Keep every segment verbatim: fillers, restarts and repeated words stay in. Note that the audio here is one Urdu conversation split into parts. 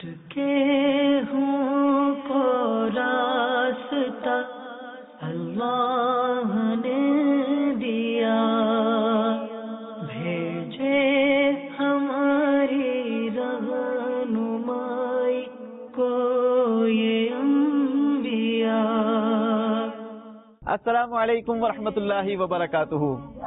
کے ہوں کو راستہ اللہ نے دیا، بھیجے ہماری رہنمائی کو یہ انبیاء۔ السلام علیکم ورحمۃ اللہ وبرکاتہ۔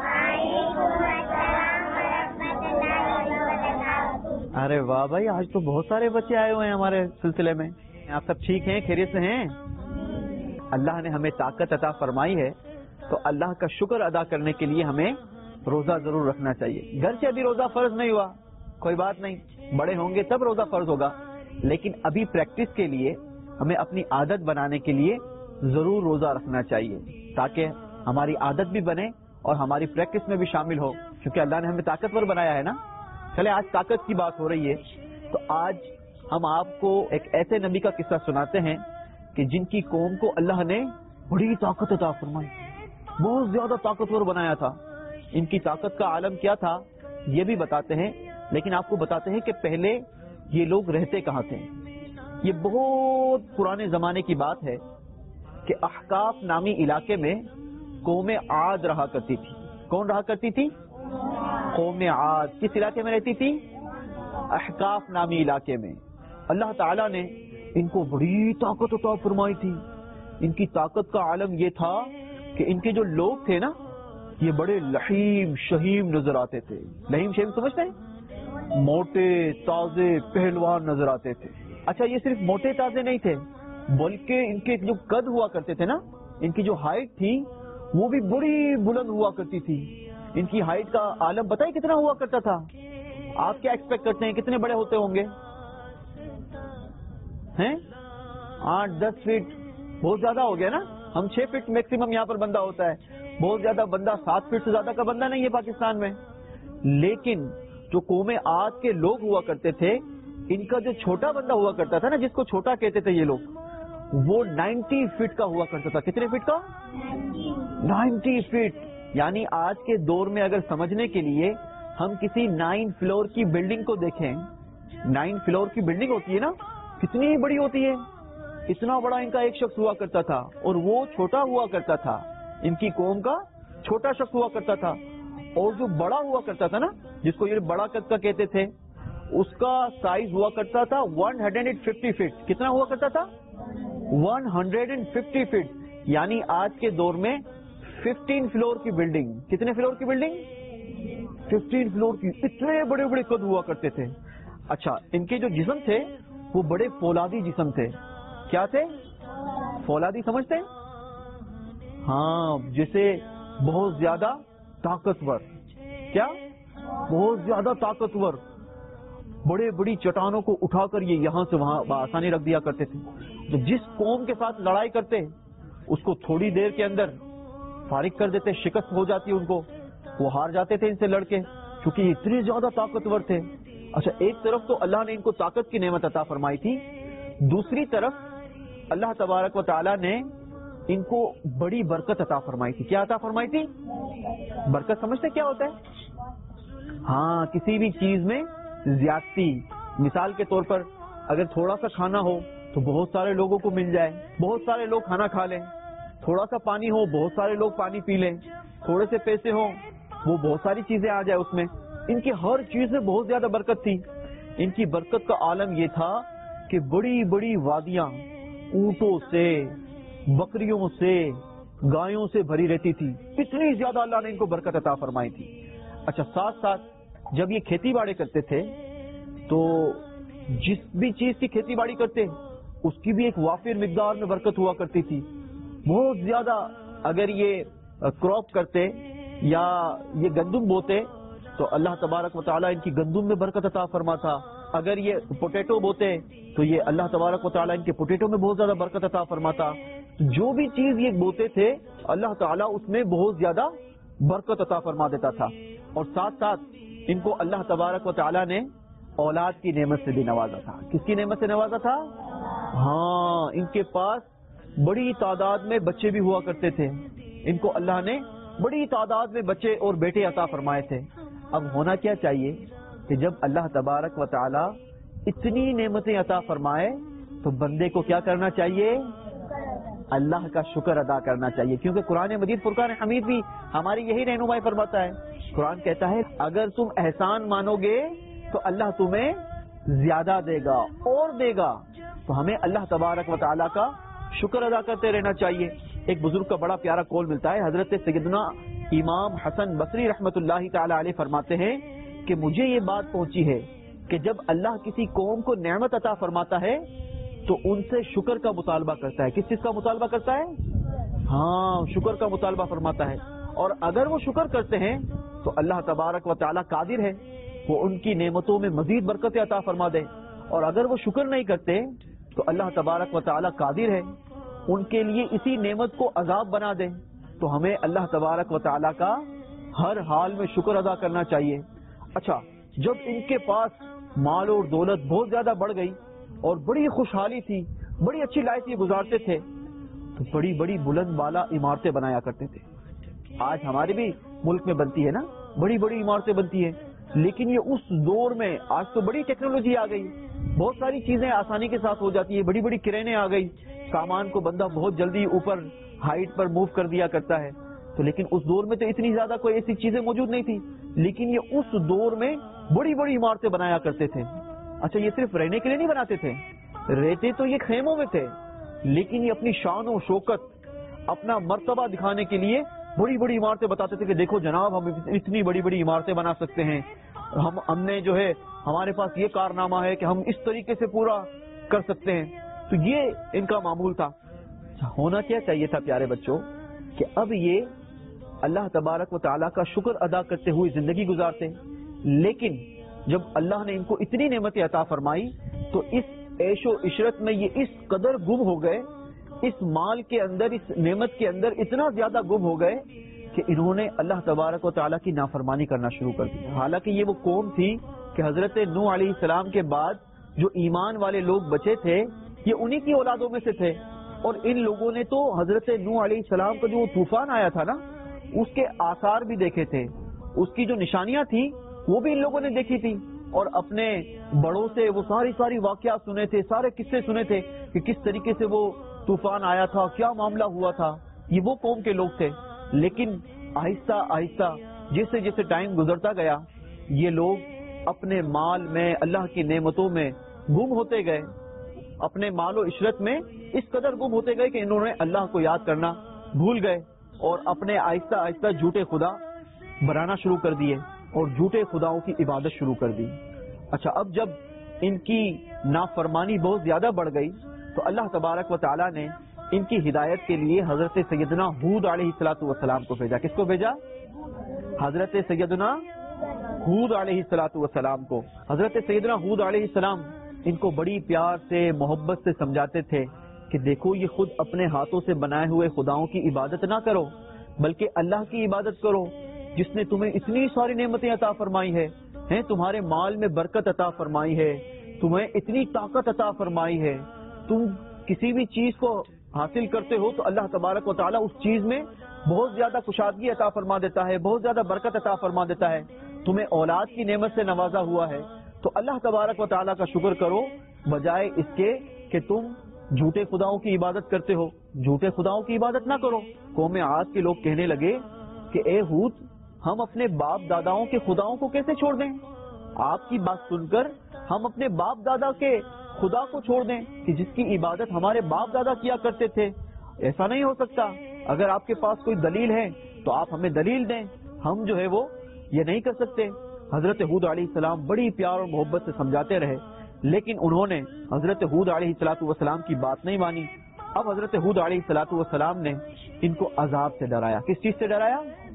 ارے واہ بھائی، آج تو بہت سارے بچے آئے ہوئے ہیں ہمارے سلسلے میں۔ آپ سب ٹھیک ہیں، خیریت سے ہیں؟ اللہ نے ہمیں طاقت عطا فرمائی ہے تو اللہ کا شکر ادا کرنے کے لیے ہمیں روزہ ضرور رکھنا چاہیے۔ گھر سے ابھی روزہ فرض نہیں ہوا، کوئی بات نہیں، بڑے ہوں گے تب روزہ فرض ہوگا، لیکن ابھی پریکٹس کے لیے ہمیں اپنی عادت بنانے کے لیے ضرور روزہ رکھنا چاہیے، تاکہ ہماری عادت بھی بنے اور ہماری پریکٹس میں بھی شامل ہو، کیونکہ اللہ نے ہمیں طاقتور بنایا ہے نا۔ چلے آج طاقت کی بات ہو رہی ہے تو آج ہم آپ کو ایک ایسے نبی کا قصہ سناتے ہیں کہ جن کی قوم کو اللہ نے بڑی طاقت عطا فرمائی، بہت زیادہ طاقتور بنایا تھا۔ ان کی طاقت کا عالم کیا تھا یہ بھی بتاتے ہیں، لیکن آپ کو بتاتے ہیں کہ پہلے یہ لوگ رہتے کہاں تھے۔ یہ بہت پرانے زمانے کی بات ہے کہ احقاف نامی علاقے میں قوم عاد رہا کرتی تھی۔ کون رہا کرتی تھی؟ قوم عاد۔ کس علاقے میں رہتی تھی؟ احقاف نامی علاقے میں۔ اللہ تعالیٰ نے ان کو بڑی طاقت عطا فرمائی تھی۔ ان کی طاقت کا عالم یہ تھا کہ ان کے جو لوگ تھے نا، یہ بڑے لحیم شہیم نظر آتے تھے۔ لحیم شہیم سمجھتے ہیں؟ موٹے تازے پہلوان نظر آتے تھے۔ اچھا، یہ صرف موٹے تازے نہیں تھے، بلکہ ان کے جو قد ہوا کرتے تھے نا، ان کی جو ہائٹ تھی وہ بھی بڑی بلند ہوا کرتی تھی۔ ان کی ہائٹ کا عالم بتائیں کتنا ہوا کرتا تھا؟ آپ کیا ایکسپیکٹ کرتے ہیں کتنے بڑے ہوتے ہوں گے؟ ہیں آٹھ دس فٹ، بہت زیادہ ہو گیا نا۔ ہم چھ فٹ میکسیمم یہاں پر بندہ ہوتا ہے، بہت زیادہ بندہ سات فٹ سے زیادہ کا بندہ نہیں ہے پاکستان میں۔ لیکن جو قوم عاد کے لوگ ہوا کرتے تھے، ان کا جو چھوٹا بندہ ہوا کرتا تھا نا، جس کو چھوٹا کہتے تھے یہ لوگ، وہ نائنٹی فٹ کا ہوا کرتا تھا۔ کتنے فٹ کا؟ Ninety feet. یعنی آج کے دور میں اگر سمجھنے کے لیے ہم کسی نائن فلور کی بلڈنگ کو دیکھیں، نائن فلور کی بلڈنگ ہوتی ہے نا، کتنی بڑی ہوتی ہے، اتنا بڑا ان کا ایک شخص ہوا کرتا تھا، اور وہ چھوٹا ہوا کرتا تھا، ان کی قوم کا چھوٹا شخص ہوا کرتا تھا۔ اور جو بڑا ہوا کرتا تھا نا، جس کو یہ بڑا قد کا کہتے تھے، اس کا سائز ہوا کرتا تھا ون ہنڈریڈ ففٹی فٹ۔ کتنا ہوا کرتا تھا؟ One hundred fifty feet. یعنی آج کے دور میں ففٹین فلور کی بلڈنگ۔ کتنے فلور کی بلڈنگ؟ ففٹین فلور کی۔ اتنے بڑے بڑے قد ہوا کرتے تھے۔ اچھا، ان کے جو جسم تھے وہ بڑے فولادی جسم تھے۔ کیا تھے؟ فولادی سمجھتے ہیں؟ ہاں، جسے بہت زیادہ طاقتور۔ کیا؟ بہت زیادہ طاقتور۔ بڑے بڑی چٹانوں کو اٹھا کر یہ یہاں سے وہاں بآسانی رکھ دیا کرتے تھے۔ تو جس قوم کے ساتھ لڑائی کرتے اس کو تھوڑی دیر کے اندر فارغ کر دیتے، شکست ہو جاتی ان کو، وہ ہار جاتے تھے ان سے لڑ کے، کیونکہ یہ اتنے زیادہ طاقتور تھے۔ اچھا، ایک طرف تو اللہ نے ان کو طاقت کی نعمت عطا فرمائی تھی، دوسری طرف اللہ تبارک و تعالیٰ نے ان کو بڑی برکت عطا فرمائی تھی۔ کیا عطا فرمائی تھی؟ برکت سمجھتے کیا ہوتا ہے؟ ہاں، کسی بھی چیز میں زیادتی۔ مثال کے طور پر اگر تھوڑا سا کھانا ہو تو بہت سارے لوگوں کو مل جائے، بہت سارے لوگ کھانا کھا لیں۔ تھوڑا سا پانی ہو، بہت سارے لوگ پانی پی لیں۔ تھوڑے سے پیسے ہوں، وہ بہت ساری چیزیں آ جائے اس میں۔ ان کی ہر چیز میں بہت زیادہ برکت تھی۔ ان کی برکت کا عالم یہ تھا کہ بڑی بڑی وادیاں اونٹوں سے، بکریوں سے، گایوں سے بھری رہتی تھی۔ اتنی زیادہ اللہ نے ان کو برکت عطا فرمائی تھی۔ اچھا، ساتھ ساتھ جب یہ کھیتی باڑی کرتے تھے تو جس بھی چیز کی کھیتی باڑی کرتے اس کی بھی ایک وافر مقدار میں برکت ہوا کرتی تھی، بہت زیادہ۔ اگر یہ کراپ کرتے یا یہ گندم بوتے تو اللہ تبارک و تعالیٰ ان کی گندم میں برکت عطا فرماتا۔ اگر یہ پوٹیٹو بوتے تو یہ اللہ تبارک و تعالیٰ ان کے پوٹیٹو میں بہت زیادہ برکت عطا فرماتا۔ جو بھی چیز یہ بوتے تھے اللہ تعالیٰ اس میں بہت زیادہ برکت عطا فرما دیتا تھا۔ اور ساتھ ساتھ ان کو اللہ تبارک و تعالیٰ نے اولاد کی نعمت سے بھی نوازا تھا۔ کس کی نعمت سے نوازا تھا؟ ہاں، ان کے پاس بڑی تعداد میں بچے بھی ہوا کرتے تھے۔ ان کو اللہ نے بڑی تعداد میں بچے اور بیٹے عطا فرمائے تھے۔ اب ہونا کیا چاہیے کہ جب اللہ تبارک و تعالی اتنی نعمتیں عطا فرمائے تو بندے کو کیا کرنا چاہیے؟ اللہ کا شکر ادا کرنا چاہیے، کیونکہ قرآن مجید فرقان حمید بھی ہماری یہی رہنمائی فرماتا ہے۔ قرآن کہتا ہے اگر تم احسان مانو گے تو اللہ تمہیں زیادہ دے گا اور دے گا، تو ہمیں اللہ تبارک و تعالیٰ کا شکر ادا کرتے رہنا چاہیے۔ ایک بزرگ کا بڑا پیارا قول ملتا ہے، حضرت سیدنا امام حسن بصری رحمت اللہ تعالی علیہ فرماتے ہیں کہ مجھے یہ بات پہنچی ہے کہ جب اللہ کسی قوم کو نعمت عطا فرماتا ہے تو ان سے شکر کا مطالبہ کرتا ہے۔ کس چیز کا مطالبہ کرتا ہے؟ ہاں، شکر کا مطالبہ فرماتا ہے، اور اگر وہ شکر کرتے ہیں تو اللہ تبارک و تعالیٰ قادر ہے وہ ان کی نعمتوں میں مزید برکت عطا فرما دے، اور اگر وہ شکر نہیں کرتے تو اللہ تبارک و تعالیٰ قادر ہے ان کے لیے اسی نعمت کو عذاب بنا دے۔ تو ہمیں اللہ تبارک و تعالیٰ کا ہر حال میں شکر ادا کرنا چاہیے۔ اچھا، جب ان کے پاس مال اور دولت بہت زیادہ بڑھ گئی اور بڑی خوشحالی تھی، بڑی اچھی لائف یہ گزارتے تھے، تو بڑی بڑی بلند بالا عمارتیں بنایا کرتے تھے۔ آج ہمارے بھی ملک میں بنتی ہے نا، بڑی بڑی عمارتیں بنتی ہیں، لیکن یہ اس دور میں آج تو بڑی ٹیکنالوجی آ گئی، بہت ساری چیزیں آسانی کے ساتھ ہو جاتی ہے، بڑی بڑی کرینیں آ گئی، سامان کو بندہ بہت جلدی اوپر ہائٹ پر موو کر دیا کرتا ہے۔ تو لیکن اس دور میں تو اتنی زیادہ کوئی ایسی چیزیں موجود نہیں تھی، لیکن یہ اس دور میں بڑی بڑی عمارتیں بنایا کرتے تھے۔ اچھا، یہ صرف رہنے کے لیے نہیں بناتے تھے، رہتے تو یہ خیموں میں تھے، لیکن یہ اپنی شان و شوکت، اپنا مرتبہ دکھانے کے لیے بڑی بڑی عمارتیں بتاتے تھے کہ دیکھو جناب ہم اتنی بڑی بڑی عمارتیں بنا سکتے ہیں، ہم ہم نے جو ہے ہمارے پاس یہ کارنامہ ہے کہ ہم اس طریقے سے پورا کر سکتے ہیں۔ تو یہ ان کا معمول تھا۔ ہونا کیا چاہیے تھا پیارے بچوں کہ اب یہ اللہ تبارک و تعالیٰ کا شکر ادا کرتے ہوئے زندگی گزارتے، لیکن جب اللہ نے ان کو اتنی نعمتیں عطا فرمائی تو اس عیش و عشرت میں یہ اس قدر گم ہو گئے، اس مال کے اندر، اس نعمت کے اندر اتنا زیادہ گم ہو گئے کہ انہوں نے اللہ تبارک و تعالیٰ کی نافرمانی کرنا شروع کر دی۔ حالانکہ یہ وہ قوم تھی کہ حضرت نوح علیہ السلام کے بعد جو ایمان والے لوگ بچے تھے یہ انہی کی اولادوں میں سے تھے، اور ان لوگوں نے تو حضرت نوح علیہ السلام کا جو طوفان آیا تھا نا، اس کے آثار بھی دیکھے تھے، اس کی جو نشانیاں تھی وہ بھی ان لوگوں نے دیکھی تھی، اور اپنے بڑوں سے وہ ساری ساری واقعات سنے تھے، سارے قصے سنے تھے کہ کس طریقے سے وہ طوفان آیا تھا، کیا معاملہ ہوا تھا۔ یہ وہ قوم کے لوگ تھے، لیکن آہستہ آہستہ جیسے جیسے ٹائم گزرتا گیا یہ لوگ اپنے مال میں، اللہ کی نعمتوں میں گم ہوتے گئے، اپنے مال و عشرت میں اس قدر گم ہوتے گئے کہ انہوں نے اللہ کو یاد کرنا بھول گئے، اور اپنے آہستہ آہستہ جھوٹے خدا بنانا شروع کر دیے اور جھوٹے خداؤں کی عبادت شروع کر دی۔ اچھا، اب جب ان کی نافرمانی بہت زیادہ بڑھ گئی تو اللہ تبارک و تعالیٰ نے ان کی ہدایت کے لیے حضرت سیدنا ہود علیہ الصلوۃ والسلام کو بھیجا۔ کس کو بھیجا؟ حضرت سیدنا ہود علیہ الصلوۃ والسلام کو۔ حضرت سیدنا ہود علیہ السلام ان کو بڑی پیار سے، محبت سے سمجھاتے تھے کہ دیکھو یہ خود اپنے ہاتھوں سے بنائے ہوئے خداؤں کی عبادت نہ کرو، بلکہ اللہ کی عبادت کرو جس نے تمہیں اتنی ساری نعمتیں عطا فرمائی ہے، ہیں تمہارے مال میں برکت عطا فرمائی ہے، تمہیں اتنی طاقت عطا فرمائی ہے، تم کسی بھی چیز کو حاصل کرتے ہو تو اللہ تبارک و تعالیٰ اس چیز میں بہت زیادہ کشادگی عطا فرما دیتا ہے، بہت زیادہ برکت عطا فرما دیتا ہے، تمہیں اولاد کی نعمت سے نوازا ہوا ہے، تو اللہ تبارک و تعالیٰ کا شکر کرو بجائے اس کے کہ تم جھوٹے خداؤں کی عبادت کرتے ہو۔ جھوٹے خداؤں کی عبادت نہ کرو۔ قوم عاد کے لوگ کہنے لگے کہ اے ہود، ہم اپنے باپ داداؤں کے خداؤں کو کیسے چھوڑ دیں؟ آپ کی بات سن کر ہم اپنے باپ دادا کے خدا کو چھوڑ دیں کہ جس کی عبادت ہمارے باپ دادا کیا کرتے تھے؟ ایسا نہیں ہو سکتا۔ اگر آپ کے پاس کوئی دلیل ہے تو آپ ہمیں دلیل دیں، ہم جو ہے وہ یہ نہیں کر سکتے۔ حضرت ہود علیہ السلام بڑی پیار اور محبت سے سمجھاتے رہے، لیکن انہوں نے حضرت ہود علیہ الصلوۃ والسلام کی بات نہیں مانی۔ اب حضرت ہود علیہ الصلوۃ والسلام نے ان کو عذاب سے ڈرایا۔ کس چیز سے ڈرایا؟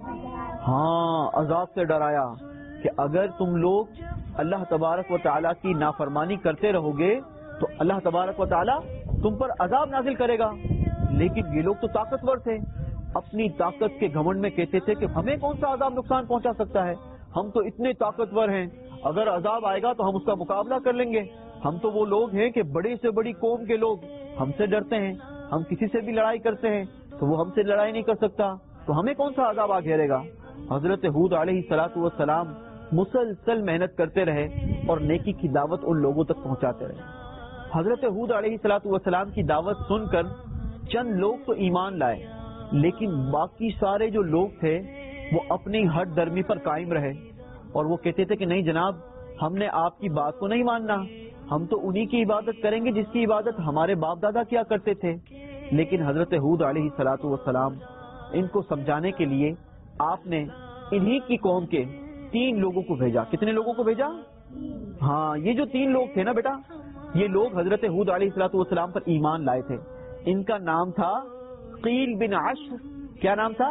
ہاں، عذاب سے ڈرایا کہ اگر تم لوگ اللہ تبارک و تعالیٰ کی نافرمانی کرتے رہو گے تو اللہ تبارک و تعالیٰ تم پر عذاب نازل کرے گا۔ لیکن یہ لوگ تو طاقتور تھے، اپنی طاقت کے گھمنڈ میں کہتے تھے کہ ہمیں کون سا عذاب نقصان پہنچا سکتا ہے، ہم تو اتنے طاقتور ہیں، اگر عذاب آئے گا تو ہم اس کا مقابلہ کر لیں گے، ہم تو وہ لوگ ہیں کہ بڑی سے بڑی قوم کے لوگ ہم سے ڈرتے ہیں، ہم کسی سے بھی لڑائی کرتے ہیں تو وہ ہم سے لڑائی نہیں کر سکتا، تو ہمیں کون سا عذاب آ گھیرے گا۔ حضرت ہود علیہ الصلوۃ والسلام مسلسل محنت کرتے رہے، اور نیکی کی دعوت ان لوگوں تک پہنچاتے رہے. حضرت ہود علیہ الصلوۃ والسلام کی دعوت سن کر چند لوگ تو ایمان لائے، لیکن باقی سارے جو لوگ تھے وہ اپنی ہٹ درمی پر قائم رہے اور وہ کہتے تھے کہ نہیں جناب، ہم نے آپ کی بات کو نہیں ماننا، ہم تو انہی کی عبادت کریں گے جس کی عبادت ہمارے باپ دادا کیا کرتے تھے. لیکن حضرت ہود علیہ الصلوۃ والسلام ان کو سمجھانے کے لیے آپ نے انہی کی قوم کے تین لوگوں کو بھیجا. کتنے لوگوں کو بھیجا؟ ہاں، یہ جو تین لوگ تھے نا بیٹا، یہ لوگ حضرت ہود علیہ الصلوۃ والسلام پر ایمان لائے تھے. ان کا نام تھا قیل بن عشر. کیا نام تھا؟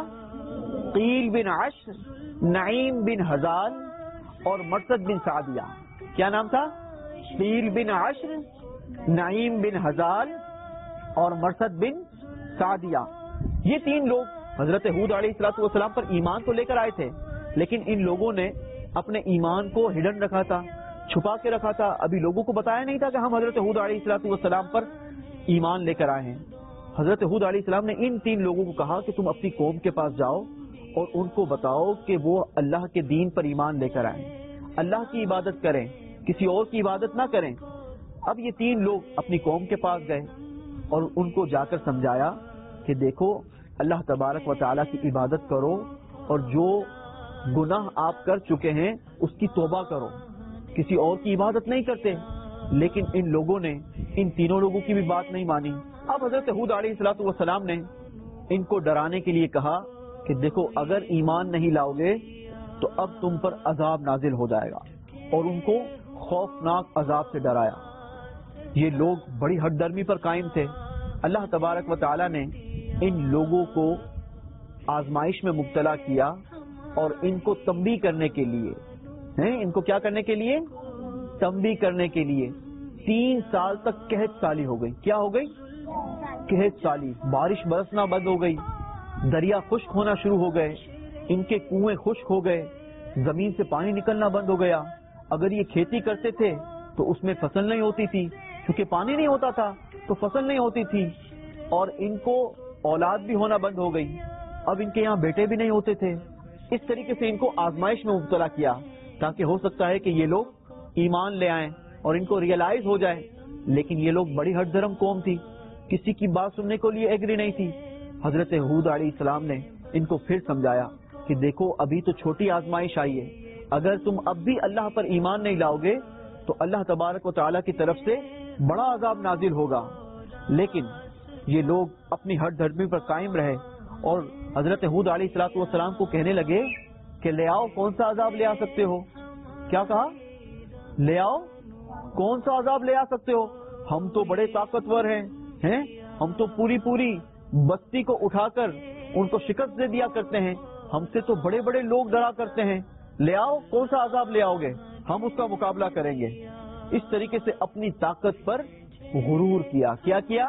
قیل بن عشر، نعیم بن ہزال اور مرثد بن سعدیہ. کیا نام تھا؟ قیل بن عشر، نعیم بن ہزال اور مرثد بن سعدیہ. یہ تین لوگ حضرت ہود علیہ الصلوۃ والسلام پر ایمان تو لے کر آئے تھے، لیکن ان لوگوں نے اپنے ایمان کو ہڈن رکھا تھا، چھپا کے رکھا تھا. ابھی لوگوں کو بتایا نہیں تھا کہ ہم حضرت ہود علیہ الصلوۃ والسلام پر ایمان لے کر آئے ہیں. حضرت ہود علیہ السلام نے ان تین لوگوں کو کہا کہ تم اپنی قوم کے پاس جاؤ اور ان کو بتاؤ کہ وہ اللہ کے دین پر ایمان لے کر آئیں، اللہ کی عبادت کریں، کسی اور کی عبادت نہ کریں. اب یہ تین لوگ اپنی قوم کے پاس گئے اور ان کو جا کر سمجھایا کہ دیکھو، اللہ تبارک و تعالیٰ کی عبادت کرو اور جو گناہ آپ کر چکے ہیں اس کی توبہ کرو، کسی اور کی عبادت نہیں کرتے. لیکن ان لوگوں نے ان تینوں لوگوں کی بھی بات نہیں مانی. اب حضرت ہود علیہ الصلوۃ والسلام نے ان کو ڈرانے کے لیے کہا کہ دیکھو، اگر ایمان نہیں لاؤ گے تو اب تم پر عذاب نازل ہو جائے گا، اور ان کو خوفناک عذاب سے ڈرایا. یہ لوگ بڑی ہٹ درمی پر قائم تھے. اللہ تبارک و تعالیٰ نے ان لوگوں کو آزمائش میں مبتلا کیا اور ان کو تنبیہ کرنے کے لیے ہیں ان کو کیا کرنے کے لیے تنبیہ کرنے کے لیے تین سال تک قحط سالی ہو گئی. کیا ہو گئی؟ قحط سالی. بارش برسنا بند ہو گئی، دریا خشک ہونا شروع ہو گئے، ان کے کنویں خشک ہو گئے، زمین سے پانی نکلنا بند ہو گیا. اگر یہ کھیتی کرتے تھے تو اس میں فصل نہیں ہوتی تھی، کیونکہ پانی نہیں ہوتا تھا تو فصل نہیں ہوتی تھی. اور ان کو اولاد بھی ہونا بند ہو گئی. اب ان کے یہاں بیٹے بھی نہیں ہوتے تھے. اس طریقے سے ان کو آزمائش میں مبتلا کیا تاکہ ہو سکتا ہے کہ یہ لوگ ایمان لے آئیں اور ان کو ریئلائز ہو جائے. لیکن یہ لوگ بڑی ہٹ دھرم قوم تھی، کسی کی بات سننے کو لیے ایگری نہیں تھی. حضرت ہود علیہ السلام نے ان کو پھر سمجھایا کہ دیکھو، ابھی تو چھوٹی آزمائش آئی ہے، اگر تم اب بھی اللہ پر ایمان نہیں لاؤ گے تو اللہ تبارک و تعالیٰ کی طرف سے بڑا عذاب نازل ہوگا. لیکن یہ لوگ اپنی ہٹ دھرمی پر قائم رہے اور حضرت ہود علیہ الصلوۃ والسلام کو کہنے لگے کہ لے آؤ، کون سا عذاب لے آ سکتے ہو؟ کیا کہا؟ لے آؤ، کون سا عذاب لے آ سکتے ہو؟ ہم تو بڑے طاقتور ہیں ہیں ہم تو پوری پوری بستی کو اٹھا کر ان کو شکست دے دیا کرتے ہیں، ہم سے تو بڑے بڑے لوگ ڈرا کرتے ہیں. لے آؤ، کون سا عذاب لے آؤ گے، ہم اس کا مقابلہ کریں گے. اس طریقے سے اپنی طاقت پر غرور کیا. کیا کیا؟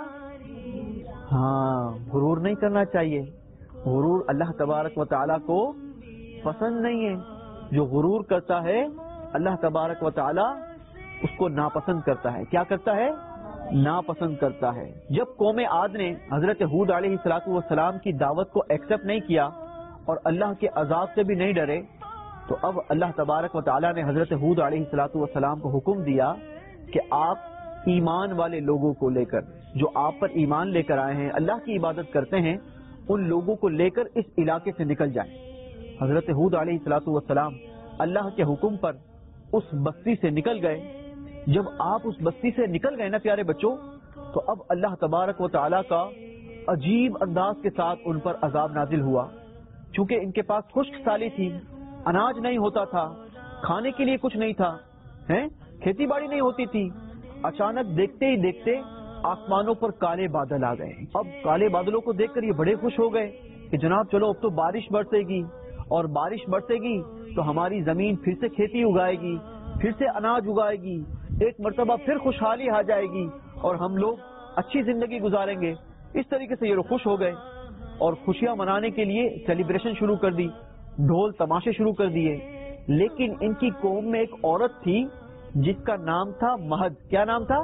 ہاں، غرور نہیں کرنا چاہیے. غرور اللہ تبارک و تعالیٰ کو پسند نہیں ہے. جو غرور کرتا ہے اللہ تبارک و تعالیٰ اس کو ناپسند کرتا ہے. کیا کرتا ہے؟ ناپسند کرتا ہے. جب قوم عاد نے حضرت ہود علیہ الصلوۃ والسلام کی دعوت کو ایکسپٹ نہیں کیا اور اللہ کے عذاب سے بھی نہیں ڈرے، تو اب اللہ تبارک و تعالیٰ نے حضرت ہود علیہ الصلوۃ والسلام کو حکم دیا کہ آپ ایمان والے لوگوں کو لے کر، جو آپ پر ایمان لے کر آئے ہیں، اللہ کی عبادت کرتے ہیں، ان لوگوں کو لے کر اس علاقے سے نکل جائیں. حضرت ہود علیہ الصلوۃ والسلام اللہ کے حکم پر اس بستی سے نکل گئے. جب آپ اس بستی سے نکل گئے نا پیارے بچوں، تو اب اللہ تبارک و تعالیٰ کا عجیب انداز کے ساتھ ان پر عذاب نازل ہوا. چونکہ ان کے پاس خشک سالی تھی، اناج نہیں ہوتا تھا، کھانے کے لیے کچھ نہیں تھا، ہیں کھیتی باڑی نہیں ہوتی تھی. اچانک دیکھتے ہی دیکھتے آسمانوں پر کالے بادل آ گئے. اب کالے بادلوں کو دیکھ کر یہ بڑے خوش ہو گئے کہ جناب چلو اب تو بارش برسے گی، اور بارش برسے گی تو ہماری زمین پھر سے کھیتی اگائے گی، پھر سے اناج اگائے گی، ایک مرتبہ پھر خوشحالی آ جائے گی اور ہم لوگ اچھی زندگی گزاریں گے. اس طریقے سے یہ لوگ خوش ہو گئے اور خوشیاں منانے کے لیے سیلیبریشن شروع کر دی، ڈھول تماشے شروع کر دیے. لیکن ان کی قوم میں ایک عورت تھی جس کا نام تھا مہد. کیا نام تھا؟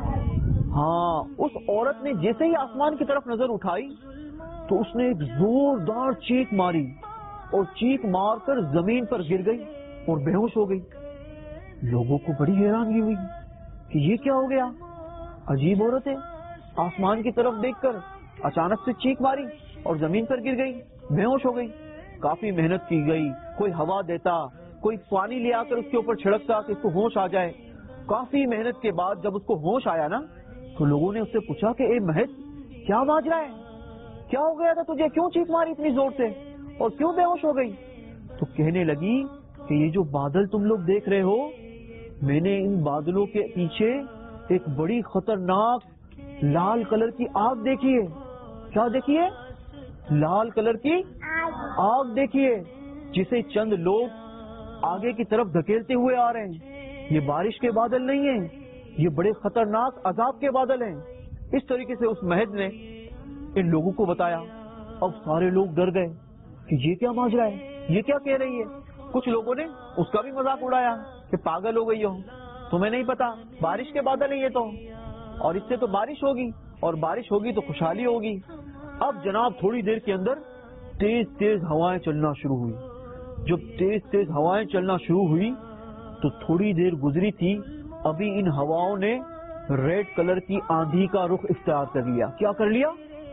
ہاں، اس عورت نے جیسے ہی آسمان کی طرف نظر اٹھائی تو اس نے ایک زوردار چیخ ماری اور چیخ مار کر زمین پر گر گئی اور بے ہوش ہو گئی. لوگوں کو بڑی حیرانگی ہوئی کہ یہ کیا ہو گیا، عجیب عورت ہے، آسمان کی طرف دیکھ کر اچانک سے چیخ ماری اور زمین پر گر گئی، بے ہوش ہو گئی۔ کافی محنت کی گئی، کوئی ہوا دیتا، کوئی پانی لے آ کر اس کے اوپر چھڑکتا کہ اس کو ہوش آ جائے۔ کافی محنت کے بعد جب اس کو ہوش آیا نا تو لوگوں نے اس سے پوچھا کہ اے مہد، کیا ماجرا ہے، کیا ہو گیا تھا تجھے، کیوں چیخ ماری اتنی زور سے اور کیوں بے ہوش ہو گئی؟ تو کہنے لگی کہ یہ جو بادل تم لوگ دیکھ رہے ہو، میں نے ان بادلوں کے پیچھے ایک بڑی خطرناک لال کلر کی آگ دیکھی ہے۔ کیا دیکھی ہے؟ لال کلر کی آگ دیکھی ہے، جسے چند لوگ آگے کی طرف دھکیلتے ہوئے آ رہے ہیں۔ یہ بارش کے بادل نہیں ہیں، یہ بڑے خطرناک عذاب کے بادل ہیں۔ اس طریقے سے اس مہد نے ان لوگوں کو بتایا۔ اب سارے لوگ ڈر گئے کہ یہ کیا ماجرا ہے، یہ کیا کہہ رہی ہے۔ کچھ لوگوں نے اس کا بھی مذاق اڑایا کہ پاگل ہو گئی ہو، تمہیں نہیں پتا بارش کے بادل ہیں یہ تو، اور اس سے تو بارش ہوگی، اور بارش ہوگی تو خوشحالی ہوگی۔ اب جناب تھوڑی دیر کے اندر تیز تیز ہوائیں چلنا شروع ہوئی۔ جب تیز تیز ہوائیں چلنا شروع ہوئی تو تھوڑی دیر گزری تھی، ابھی ان ہواؤں نے ریڈ کلر کی آندھی کا رخ اختیار کر لیا۔ کیا کر لیا؟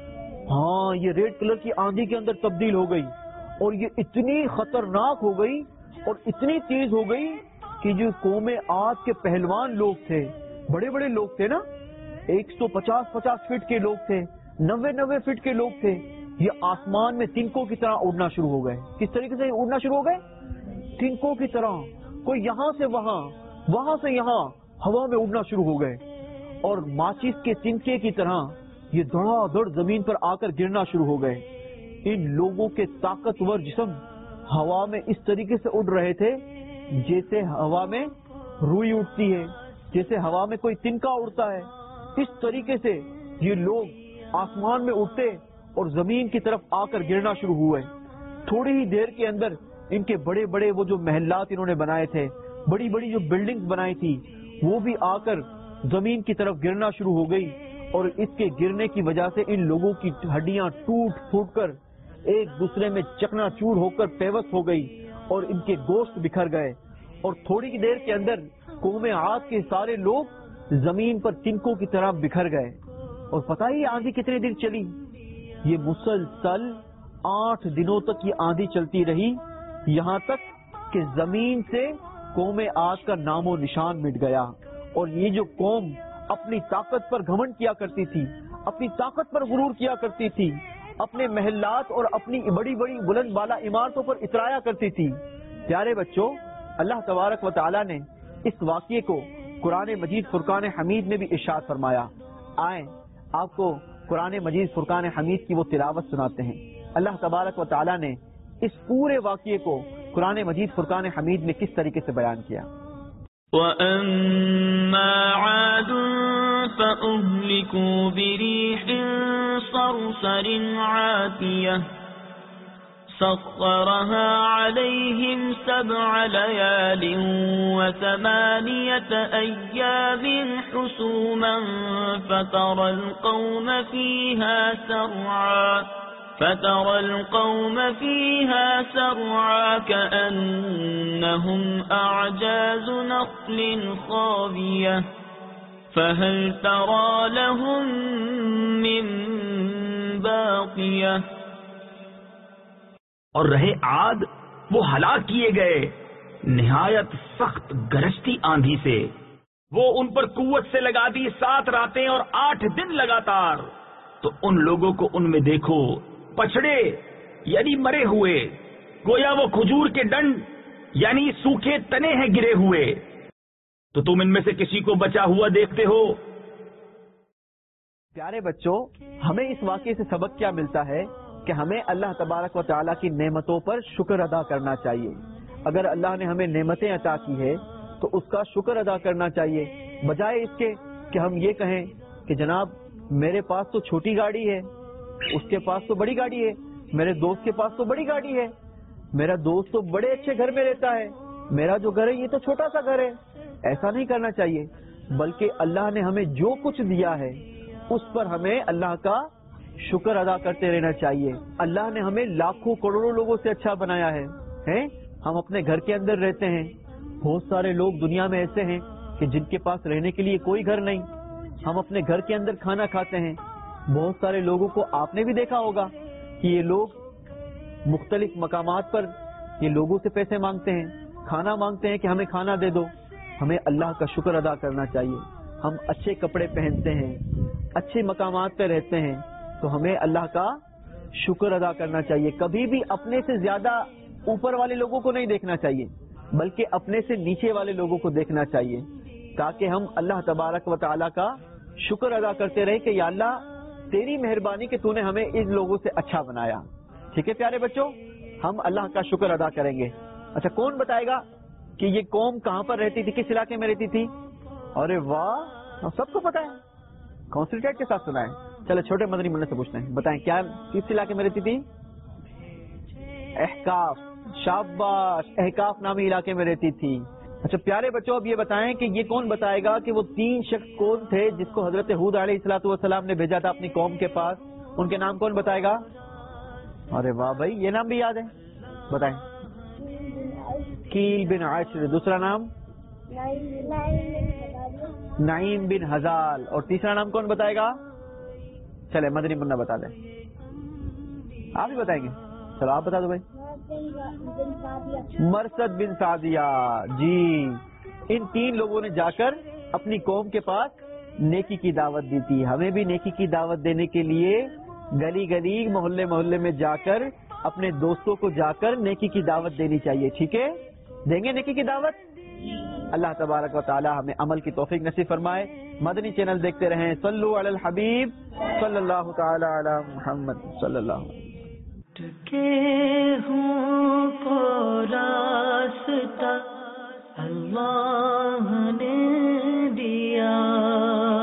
ہاں، یہ ریڈ کلر کی آندھی کے اندر تبدیل ہو گئی، اور یہ اتنی خطرناک ہو گئی اور اتنی تیز ہو گئی کہ جو قوم عاد کے پہلوان لوگ تھے، بڑے بڑے لوگ تھے نا، ایک سو پچاس پچاس فٹ کے لوگ تھے، نوے نوے فٹ کے لوگ تھے، یہ آسمان میں تنکوں کی طرح اڑنا شروع ہو گئے۔ کس طریقے سے اڑنا شروع ہو گئے؟ تنکوں کی طرح، کوئی یہاں سے وہاں، وہاں سے یہاں ہوا میں اڑنا شروع ہو گئے، اور ماچس کے تنکے کی طرح یہ دھڑا دھڑ زمین پر آ کر گرنا شروع ہو گئے۔ ان لوگوں کے طاقتور جسم ہوا میں اس طریقے سے اڑ رہے تھے جیسے ہوا میں روئی اڑتی ہے، جیسے ہوا میں کوئی تنکا اڑتا ہے۔ اس طریقے سے یہ لوگ آسمان میں اڑتے اور زمین کی طرف آ کر گرنا شروع ہوئے۔ تھوڑی ہی دیر کے اندر ان کے بڑے بڑے وہ جو محلات انہوں نے بنائے تھے، بڑی بڑی جو بلڈنگز بنائی تھی، وہ بھی آ کر زمین کی طرف گرنا شروع ہو گئی، اور اس کے گرنے کی وجہ سے ان لوگوں کی ہڈیاں ٹوٹ پھوٹ کر ایک دوسرے میں چکنا چور ہو کر پیوست ہو گئی، اور ان کے گوشت بکھر گئے، اور تھوڑی کی دیر کے اندر قوم عاد کے سارے لوگ زمین پر تنکوں کی طرح بکھر گئے۔ اور پتہ ہی آندھی کتنے دن چلی؟ یہ مسلسل آٹھ دنوں تک یہ آندھی چلتی رہی، یہاں تک کہ زمین سے قوم عاد کا نام و نشان مٹ گیا۔ اور یہ جو قوم اپنی طاقت پر گھمنڈ کیا کرتی تھی، اپنی طاقت پر غرور کیا کرتی تھی، اپنے محلات اور اپنی بڑی بڑی بلند بالا عمارتوں پر اترایا کرتی تھی، پیارے بچوں، اللہ تبارک و تعالیٰ نے اس واقعے کو قرآن مجید فرقان حمید میں بھی ارشاد فرمایا۔ آئیں آپ کو قرآن مجید فرقان حمید کی وہ تلاوت سناتے ہیں۔ اللہ تبارک و تعالیٰ نے اس پورے واقعے کو قرآن مجید فرقان حمید میں کس طریقے سے بیان کیا۔ وَأَمَّا عَادٌ فَأُهْلِكُوا بِرِيحٍ صَرْصَرٍ عَاتِيَةٍ سَخَّرَهَا عَلَيْهِمْ سَبْعَ لَيَالٍ وَثَمَانِيَةَ أَيَّامٍ حُسُومًا فَتَرَى الْقَوْمَ فِيهَا سَرْعًا فترى القوم فيها سرعا كأنهم أعجاز نخل خاوية فهل ترى لهم من باقية۔ اور رہے عاد، وہ ہلاک کیے گئے نہایت سخت گرجتی آندھی سے، وہ ان پر قوت سے لگا دی سات راتیں اور آٹھ دن لگاتار، تو ان لوگوں کو ان میں دیکھو پچھڑے یعنی مرے ہوئے، گویا وہ کھجور کے ڈنڈ یعنی سوکھے تنے ہیں گرے ہوئے، تو تم ان میں سے کسی کو بچا ہوا دیکھتے ہو؟ پیارے بچوں، ہمیں اس واقعے سے سبق کیا ملتا ہے کہ ہمیں اللہ تبارک و تعالیٰ کی نعمتوں پر شکر ادا کرنا چاہیے۔ اگر اللہ نے ہمیں نعمتیں عطا کی ہے تو اس کا شکر ادا کرنا چاہیے، بجائے اس کے کہ ہم یہ کہیں کہ جناب میرے پاس تو چھوٹی گاڑی ہے، اس کے پاس تو بڑی گاڑی ہے، میرے دوست کے پاس تو بڑی گاڑی ہے، میرا دوست تو بڑے اچھے گھر میں رہتا ہے، میرا جو گھر ہے یہ تو چھوٹا سا گھر ہے۔ ایسا نہیں کرنا چاہیے، بلکہ اللہ نے ہمیں جو کچھ دیا ہے اس پر ہمیں اللہ کا شکر ادا کرتے رہنا چاہیے۔ اللہ نے ہمیں لاکھوں کروڑوں لوگوں سے اچھا بنایا ہے، ہیں ہم اپنے گھر کے اندر رہتے ہیں، بہت سارے لوگ دنیا میں ایسے ہیں کہ جن کے پاس رہنے کے لیے کوئی گھر نہیں. ہم اپنے گھر کے اندر کھانا کھاتے ہیں. بہت سارے لوگوں کو آپ نے بھی دیکھا ہوگا کہ یہ لوگ مختلف مقامات پر یہ لوگوں سے پیسے مانگتے ہیں, کھانا مانگتے ہیں کہ ہمیں کھانا دے دو. ہمیں اللہ کا شکر ادا کرنا چاہیے. ہم اچھے کپڑے پہنتے ہیں, اچھے مقامات پہ رہتے ہیں, تو ہمیں اللہ کا شکر ادا کرنا چاہیے. کبھی بھی اپنے سے زیادہ اوپر والے لوگوں کو نہیں دیکھنا چاہیے, بلکہ اپنے سے نیچے والے لوگوں کو دیکھنا چاہیے, تاکہ ہم اللہ تبارک و تعالیٰ کا شکر ادا کرتے رہے کہ یا اللہ تیری مہربانی کہ تو نے ہمیں ان لوگوں سے اچھا بنایا. ٹھیک ہے پیارے بچوں, ہم اللہ کا شکر ادا کریں گے. اچھا, کون بتائے گا کہ یہ قوم کہاں پر رہتی تھی, کس علاقے میں رہتی تھی؟ ارے واہ, سب کو پتا ہے, کانسنٹریٹ کے ساتھ سنا ہے. چلے چھوٹے مدنی منع سے پوچھتے ہیں, بتائیں کیا کس علاقے میں رہتی تھی؟ احقاف. شاباش, احقاف نامی علاقے میں رہتی تھی. اچھا پیارے بچوں, اب یہ بتائیں کہ یہ کون بتائے گا کہ وہ تین شخص کون تھے جس کو حضرت ہود علیہ الصلوۃ والسلام نے بھیجا تھا اپنی قوم کے پاس؟ ان کے نام کون بتائے گا؟ ارے واہ بھائی, یہ نام بھی یاد ہے, بتائیں. کیل بن عشر. دوسرا نام نعیم بن ہزال. اور تیسرا نام کون بتائے گا؟ چلے مدنی منا بتا دیں. آپ ہی بتائیں گے؟ چلو آپ بتا دو بھائی. مرثد بن سعدیہ. جی, ان تین لوگوں نے جا کر اپنی قوم کے پاس نیکی کی دعوت دی تھی. ہمیں بھی نیکی کی دعوت دینے کے لیے گلی گلی محلے محلے میں جا کر اپنے دوستوں کو جا کر نیکی کی دعوت دینی چاہیے. ٹھیک ہے, دیں گے نیکی کی دعوت؟ اللہ تبارک و تعالی ہمیں عمل کی توفیق نصیب فرمائے. مدنی چینل دیکھتے رہیں. صلو علی الحبیب صلی اللہ تعالی علی محمد صلی اللہ علیہ وسلم. کے ہوں کو راستہ اللہ نے دیا.